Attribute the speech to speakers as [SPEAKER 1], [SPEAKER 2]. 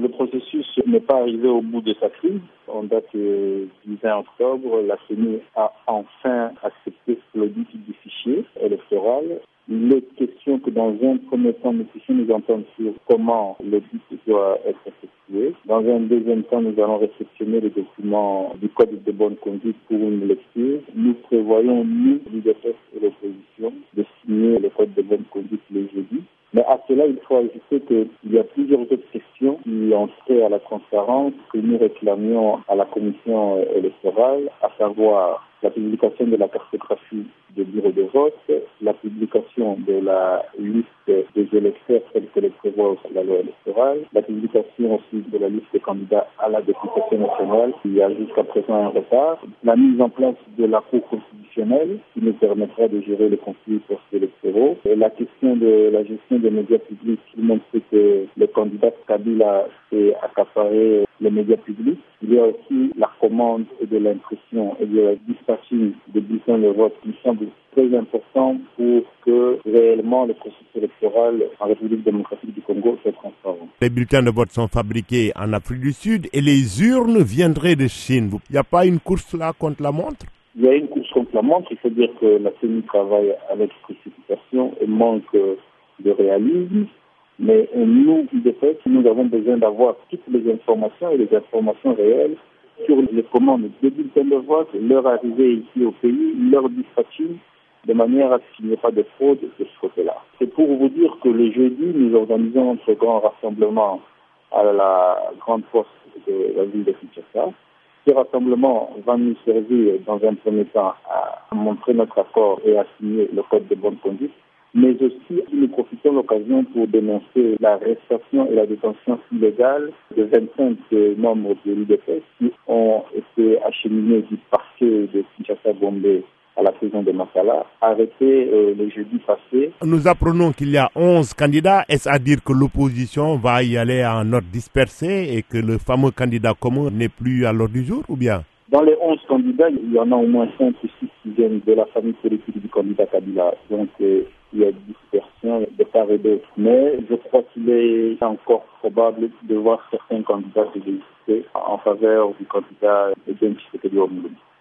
[SPEAKER 1] Le processus n'est pas arrivé au bout de sa crise. En date du 20 octobre, la CENI a enfin accepté l'audit du fichier électoral. Il est question que dans un premier temps, nous puissions nous entendre sur comment l'audit doit être effectué. Dans un deuxième temps, nous allons réceptionner les documents du Code de bonne conduite pour une lecture. Nous prévoyons, nous, l'UDPS et l'opposition, de signer le Code de bonne conduite le jeudi. Mais à cela, il faut ajouter qu'il y a plusieurs autres questions qui ont trait à la transparence que nous réclamions à la commission électorale, à savoir la publication de la cartographie des bureaux de vote, la publication de la liste des électeurs telle que le prévoit la loi électorale, la publication aussi de la liste des candidats à la députation nationale, qui a jusqu'à présent un retard, la mise en place de la Cour constitutionnelle, qui nous permettra de gérer les conflits post-électoraux, et la question de la gestion des médias publics. Tout le monde sait que le candidat Kabila s'est accaparé les médias publics. Il y a aussi la commande de l'impression et de la dispatching des bulletins de vote qui semble très important pour que réellement le processus électoral en République démocratique du Congo soit transparent.
[SPEAKER 2] Les bulletins de vote sont fabriqués en Afrique du Sud et les urnes viendraient de Chine. Il n'y a pas une course là contre la montre?
[SPEAKER 1] Il y a une course contre la montre. Il faut dire que la CENI travaille avec précipitation et manque de réalisme. Mais nous, UDPS, nous avons besoin d'avoir toutes les informations et les informations réelles sur les commandes des bulletins de vote, leur arrivée ici au pays, leur dispatching, de manière à ce qu'il n'y ait pas de fraude de ce côté-là. C'est pour vous dire que le jeudi, nous organisons notre grand rassemblement à la grande poste de la ville de Kinshasa. Ce rassemblement va nous servir dans un premier temps à montrer notre accord et à signer le code de bonne conduite, mais aussi nous profitons de l'occasion pour dénoncer la arrestation et la détention illégale de 25 membres de l'UDPS qui ont été acheminés du parquet de Kinshasa-Gombe à la prison de Makala, arrêtés le jeudi passé.
[SPEAKER 2] Nous apprenons qu'il y a 11 candidats. Est-ce à dire que l'opposition va y aller en ordre dispersé et que le fameux candidat commun n'est plus à l'ordre du jour ou bien?
[SPEAKER 1] Dans les 11 candidats, il y en a au moins 5 ou 6 qui viennent de la famille politique du candidat Kabila. Donc, il y a dispersion de part et d'autre. Mais je crois qu'il est encore probable de voir certains candidats se désister en faveur du candidat de James Tshisekedi Omilongo.